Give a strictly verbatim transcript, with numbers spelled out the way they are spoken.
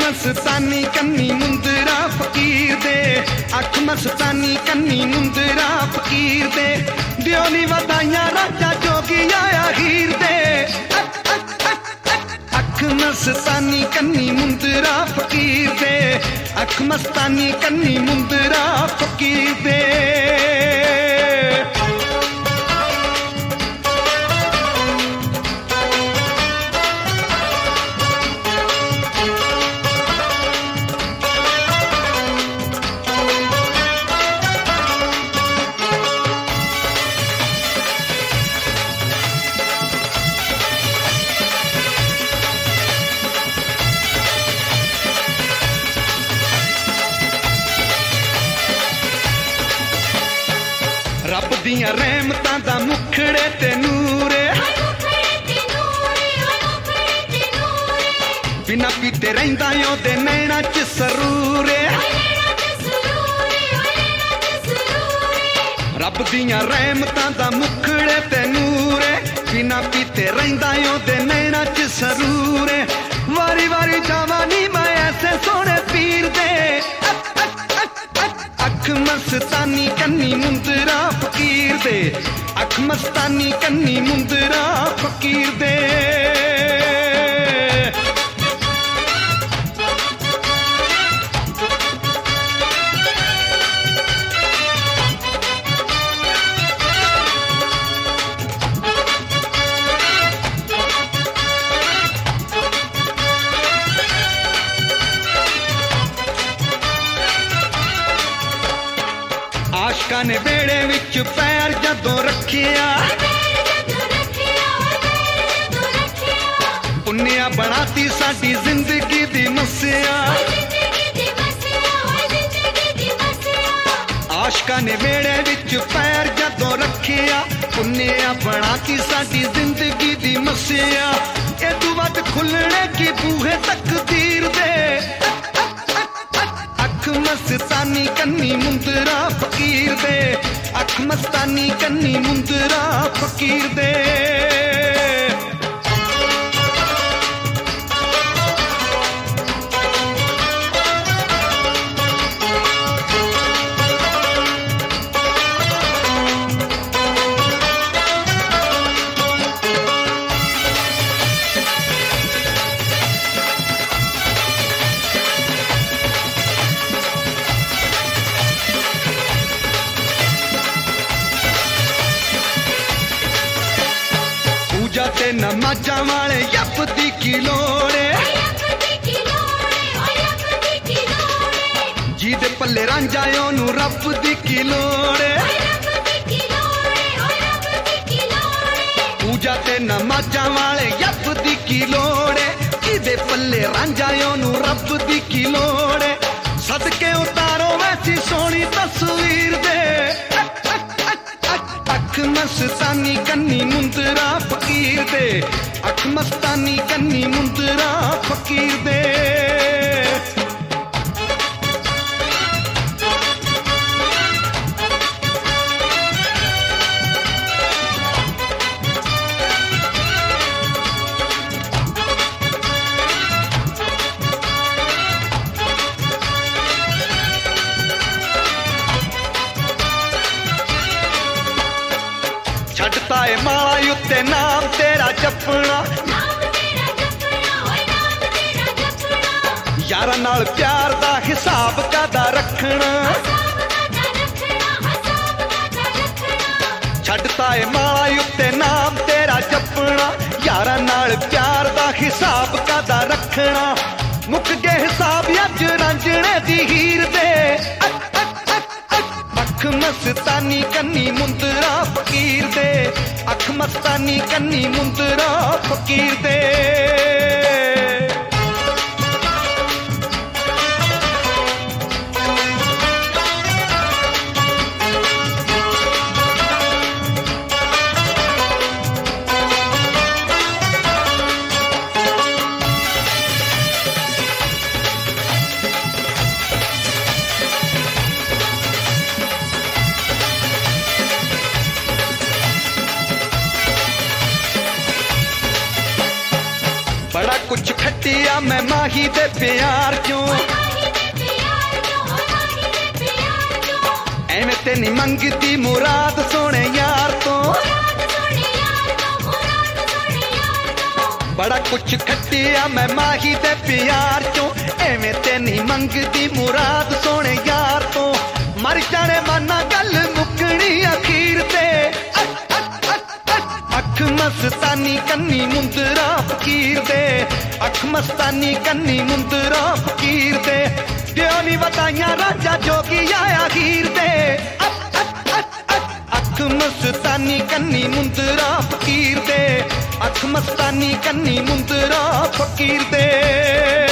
मस्तानी कन्नी मुंदरा फकीर दे, अख मस्तानी कन्नी मुंदरा फकीर दे, दियोनी वदाइयां राजा जोगी आया हीर दे। अख मस्तानी कन्नी मुंदरा फकीर दे, अख मस्तानी कन्नी मुंदरा फकीर दे। रब दियां रहमतां दा मुखड़े ते नूरे, बिना पीते रहिंदा ओदे नैना च सरूरे। रब दियां रहमतां दा मुखड़े ते नूरे, बिना पीते रहिंदा ओदे नैना च सरूरे। वारी वारी जावानी मैं ऐसे सोने पीर दे, अख मस्तानी कन्नी मुंदरा फकीर दे, अख मस्तानी कन्नी मुंदरा फकीर दे। आशका ने बेड़े विच पैर जदों रखिया, पुन्निया बनाती साडी जिंदगी दी मस्या। आशका ने बेड़े विच पैर जदों रखिया, पुन्निया बनाती साडी जिंदगी दी मस्या। ए तू वद खुलने की बूहे तकदीर दे, अख मस्तानी कन्नी मुंदरा फकीर दे, अख मस्तानी कन्नी मुंदरा फकीर दे। पूजा ते नमाजा वाले यपदी की लोड़े, जीदे पल्ले रांझा ओनू रब दी की लोड़े। पूजा ते नमाजा वाले यपदी की लोड़े, जीदे पल्ले रांझा ओनू रब दी की लोड़े। सदके उतारो वैसी सोनी तस्वीर दे, अख मस्तानी कन्नी मुंदरा फकीर दे, अख मस्तानी कन्नी मुंदरा फकीर दे। छड़ता है माला उत्ते नाम तेरा जपना, यारा नाल प्यार दा हिसाब कादा रखना। छड़ता है माला उत्ते नाम तेरा जपना, यारा नाल प्यार दा हिसाब कादा रखना। मुक गए हिसाब अज रांझणे दी हीर दे, अख मस्तानी कन्नी मुंदरा फकीर दे, अख मस्तानी कन्नी मुंदरा फकीर दे। खटिया मैं माही दे प्यार क्यों एवें ते नहीं मंगती मुराद सोने यार तो बड़ा कुछ खटिया मैं माही दे प्यार क्यों एवें ते नहीं मंगती मुराद सोने यार तो मर जाने माना गल मुकनी अखीर ते अख मस्तानी कन्नी मुंदरा फकीर दे अख मस्तानी कन्नी मुंदरा फकीर दे क्यों नहीं बताइया राजा जोगी आया हीर दे अख मस्तानी कन्नी मुंदरा फकीर दे अख मस्तानी कन्नी मुंदरा फकीर दे